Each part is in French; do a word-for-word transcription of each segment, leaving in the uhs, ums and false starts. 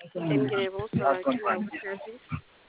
Guinée, bonsoir. Qui va vous servir?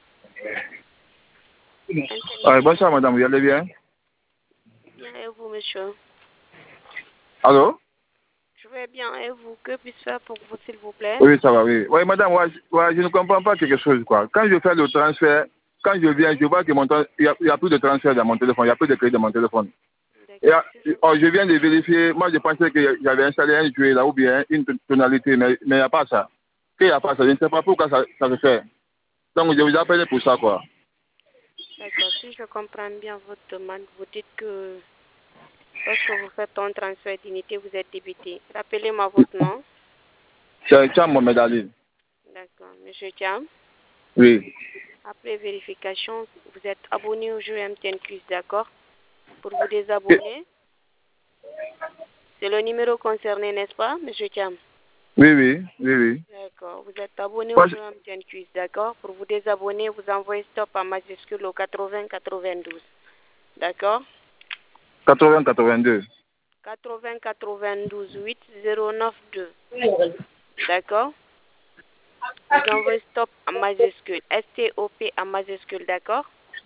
Ouais, bonsoir, madame, vous allez bien? Bien, et vous, monsieur? Allô? Je vais bien, et vous? Que puis-je faire pour vous, s'il vous plaît? Oui, ça va, oui. Oui, madame, ouais, ouais, je ne comprends pas quelque chose, quoi. Quand je fais le transfert, quand je viens, je vois que mon temps, il n'y a, a plus de transfert dans mon téléphone, il n'y a plus de crédit dans mon téléphone. Et, oh, je viens de vérifier, moi je pensais que j'avais installé un jouet là, ou bien une tonalité, mais il n'y a pas ça. Qu'il n'y a pas ça, je ne sais pas pourquoi ça, ça se fait. Donc je vous appelle pour ça, quoi. D'accord, si je comprends bien votre demande, vous dites que lorsque vous faites un transfert d'unité, vous êtes débité. Rappelez-moi votre nom. C'est Cham Mohamed Ali. D'accord, monsieur Cham. Oui. Après vérification, vous êtes abonné au jeu M T N Quiz, d'accord? Pour vous désabonner, c'est le numéro concerné, n'est-ce pas, monsieur Cham? Oui, oui, oui, oui. D'accord, vous êtes abonné au jeu M T N Quiz, d'accord? Pour vous désabonner, vous envoyez stop en majuscule au quatre-vingts quatre-vingt-douze, d'accord? quatre-vingts quatre-vingt-deux. quatre-vingts quatre-vingt-douze huit zéro neuf deux. D'accord? Vous envoyez stop en majuscule, S T O P en majuscule, d'accord?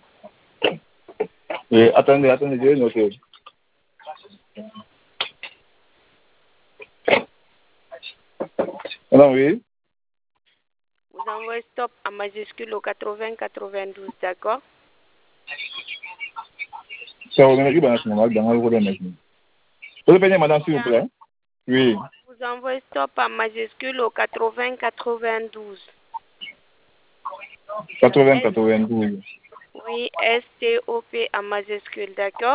Oui, attendez, attendez, je vais noter. Alors, oui. Vous envoyez stop en majuscule au quatre-vingts quatre-vingt-douze, d'accord? Ça va venir dans ce moment, dans le rôle de maintenant. Vous pouvez madame, s'il vous plaît? Oui. Vous envoyez stop en majuscule au quatre-vingts quatre-vingt-douze. quatre-vingts quatre-vingt-douze. Oui, S T O P en majuscule, d'accord?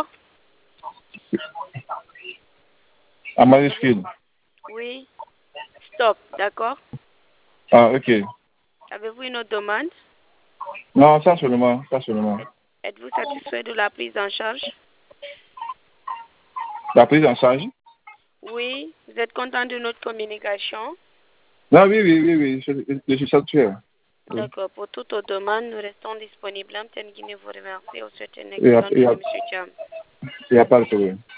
En majuscule? Oui. Stop, d'accord? Ah, ok. Avez-vous une autre demande? Non, ça seulement, ça seulement. Êtes-vous satisfait de la prise en charge? La prise en charge? Oui. Vous êtes content de notre communication? Non, oui, oui, oui, oui, je, je suis satisfait. D'accord. Pour toutes aux demandes, nous restons disponibles. M T N Guinée vous remercie. Au souhaite une Il n'y a, excellente il y a, journée, M. Cham. il y a pas de problème.